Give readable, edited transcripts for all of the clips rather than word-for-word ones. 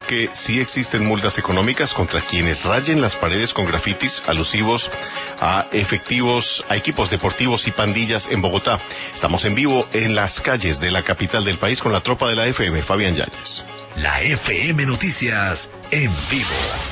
que sí existen multas económicas contra quienes rayen las paredes con grafitis alusivos a equipos deportivos y pandillas en Bogotá. Estamos en vivo en las calles de la capital del país con la tropa de la FM, Fabián Yáñez. La FM Noticias en vivo.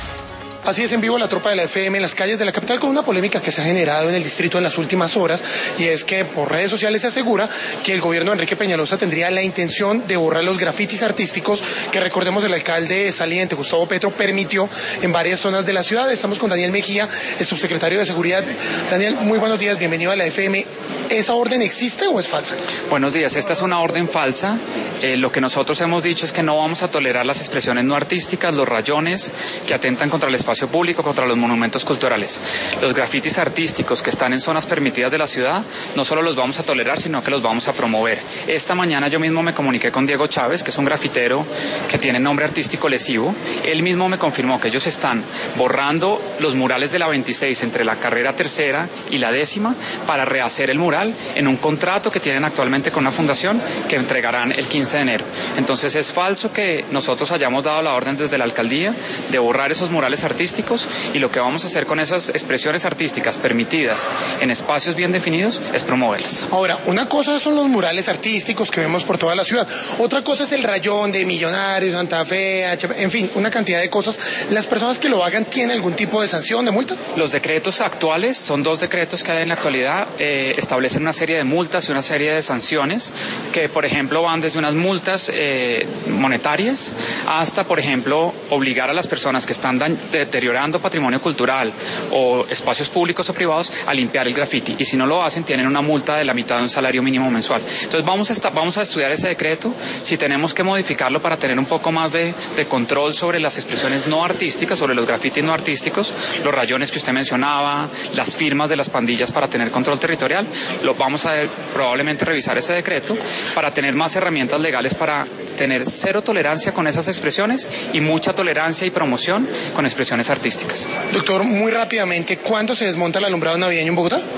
Así es, en vivo la tropa de la FM en las calles de la capital con una polémica que se ha generado en el distrito en las últimas horas, y es que por redes sociales se asegura que el gobierno de Enrique Peñalosa tendría la intención de borrar los grafitis artísticos que, recordemos, el alcalde saliente Gustavo Petro permitió en varias zonas de la ciudad. Estamos con Daniel Mejía, el subsecretario de Seguridad. Daniel, muy buenos días, bienvenido a la FM. ¿Esa orden existe o es falsa? Buenos días, esta es una orden falsa. Lo que nosotros hemos dicho es que no vamos a tolerar las expresiones no artísticas, los rayones que atentan contra el espacio público, contra los monumentos culturales. Los grafitis artísticos que están en zonas permitidas de la ciudad, no solo los vamos a tolerar, sino que los vamos a promover. Esta mañana yo mismo me comuniqué con Diego Chávez, que es un grafitero que tiene nombre artístico lesivo. Él mismo me confirmó que ellos están borrando los murales de la 26 entre la carrera tercera y la 10ª para rehacer el mural en un contrato que tienen actualmente con una fundación que entregarán el 15 de enero. Entonces es falso que nosotros hayamos dado la orden desde la alcaldía de borrar esos murales artísticos, y lo que vamos a hacer con esas expresiones artísticas permitidas en espacios bien definidos es promoverlas. Ahora, una cosa son los murales artísticos que vemos por toda la ciudad, otra cosa es el rayón de Millonarios, Santa Fe, HP, en fin, una cantidad de cosas. ¿Las personas que lo hagan tienen algún tipo de sanción, de multa? Los decretos actuales, son 2 decretos que hay en la actualidad, establecen una serie de multas y una serie de sanciones que, por ejemplo, van desde unas multas monetarias hasta, por ejemplo, obligar a las personas que están deteriorando patrimonio cultural o espacios públicos o privados a limpiar el grafiti, y si no lo hacen tienen una multa de la mitad de un salario mínimo mensual. Entonces vamos a estudiar ese decreto, si tenemos que modificarlo para tener un poco más de control sobre las expresiones no artísticas, sobre los grafitis no artísticos, los rayones que usted mencionaba, las firmas de las pandillas para tener control territorial. Vamos a probablemente revisar ese decreto para tener más herramientas legales para tener cero tolerancia con esas expresiones y mucha tolerancia y promoción con expresiones artísticas. Doctor, muy rápidamente, ¿cuándo se desmonta el alumbrado navideño en Bogotá?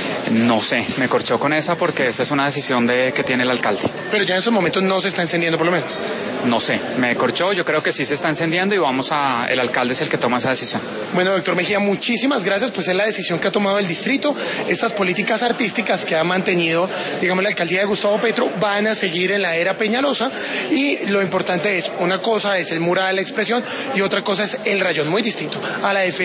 No sé, me corchó con esa porque esa es una decisión que tiene el alcalde. Pero ya en estos momentos no se está encendiendo, por lo menos. No sé, me corchó, yo creo que sí se está encendiendo y el alcalde es el que toma esa decisión. Bueno, doctor Mejía, muchísimas gracias, pues es la decisión que ha tomado el distrito. Estas políticas artísticas que ha mantenido, digamos, la alcaldía de Gustavo Petro van a seguir en la era Peñalosa, y lo importante es, una cosa es el mural, la expresión, y otra cosa es el rayón, muy distinto a la